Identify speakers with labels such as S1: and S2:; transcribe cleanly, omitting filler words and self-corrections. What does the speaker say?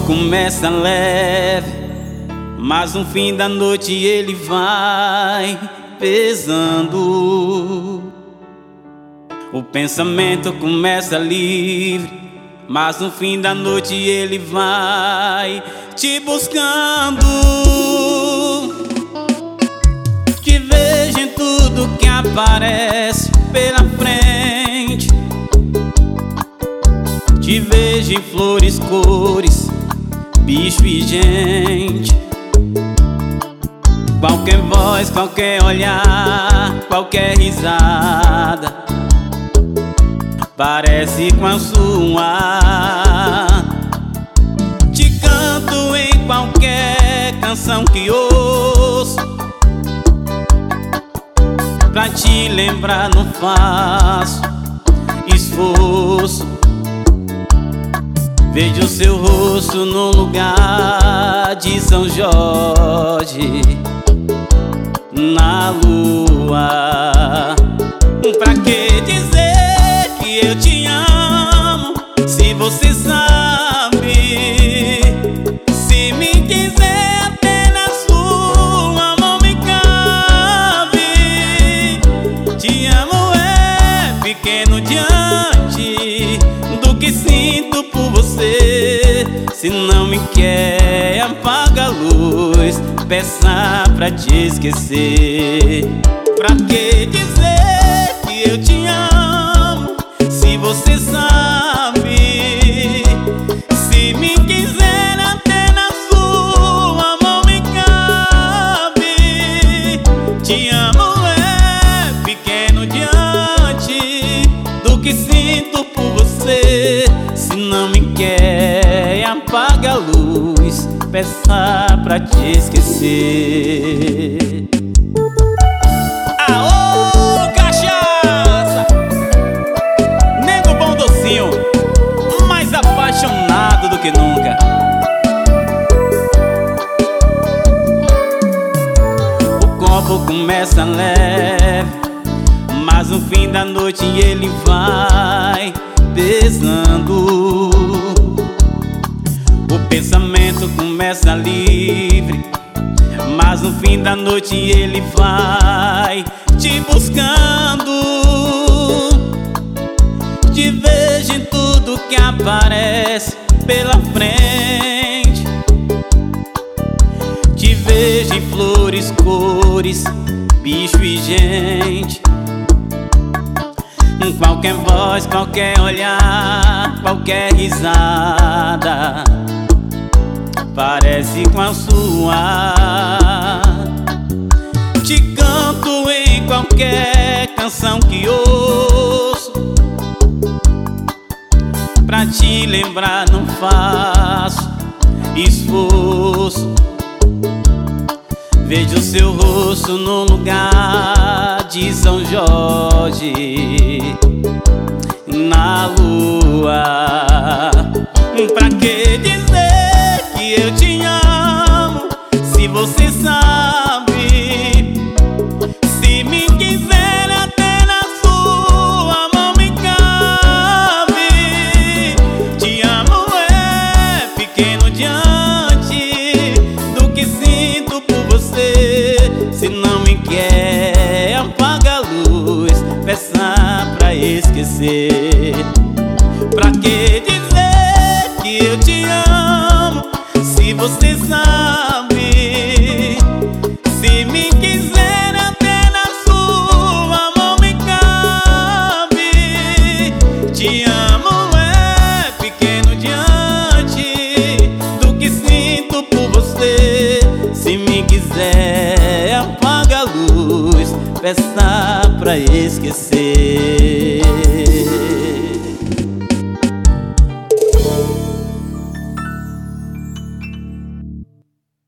S1: começa leve, mas no fim da noite ele vai pesando. O pensamento começa livre, mas no fim da noite ele vai te buscando. Te vejo em tudo que aparece pela frente, te vejo em flores, cores, bicho e gente. Qualquer voz, qualquer olhar, qualquer risada parece com a sua. Te canto em qualquer canção que ouço, pra te lembrar não faço esforço. Vejo o seu rosto no lugar de São Jorge, na lua. Pra que dizer que eu te amo, se você sabe? Se me quiser até na sua mão me cabe. Te amo é pequeno diante do que sinto por você. Se não me quer, apaga a luz, peça pra te esquecer. Pra que dizer que eu te amo, se você sabe? Se me quiser até na sua mão me cabe. Te amo é pequeno diante do que sinto por você. Se não me quer, apaga a luz, peça pra te esquecer.
S2: Aô, cachaça! Nego bom docinho, mais apaixonado do que nunca.
S1: O copo começa leve, mas no fim da noite ele vai pesando. O pensamento começa livre, mas no fim da noite ele vai te buscando. Te vejo em tudo que aparece pela frente, te vejo em flores, cores, bicho e gente. Qualquer voz, qualquer olhar, qualquer risada parece com a sua. Te canto em qualquer canção que ouço, pra te lembrar não faço esforço. Vejo o seu rosto no lugar de São Jorge, na lua. Pra que dizer que eu te amo, se você sabe? Se me quiser até na sua mão me cabe. Te amo é pequeno diante do que sinto por você. Se não me quer, apaga a luz, peça pra esquecer. Pra que dizer que eu te amo, se você sabe? Se me quiser até na sua mão me cabe. Te amo é pequeno diante do que sinto por você. Se me quiser, apaga a luz, peça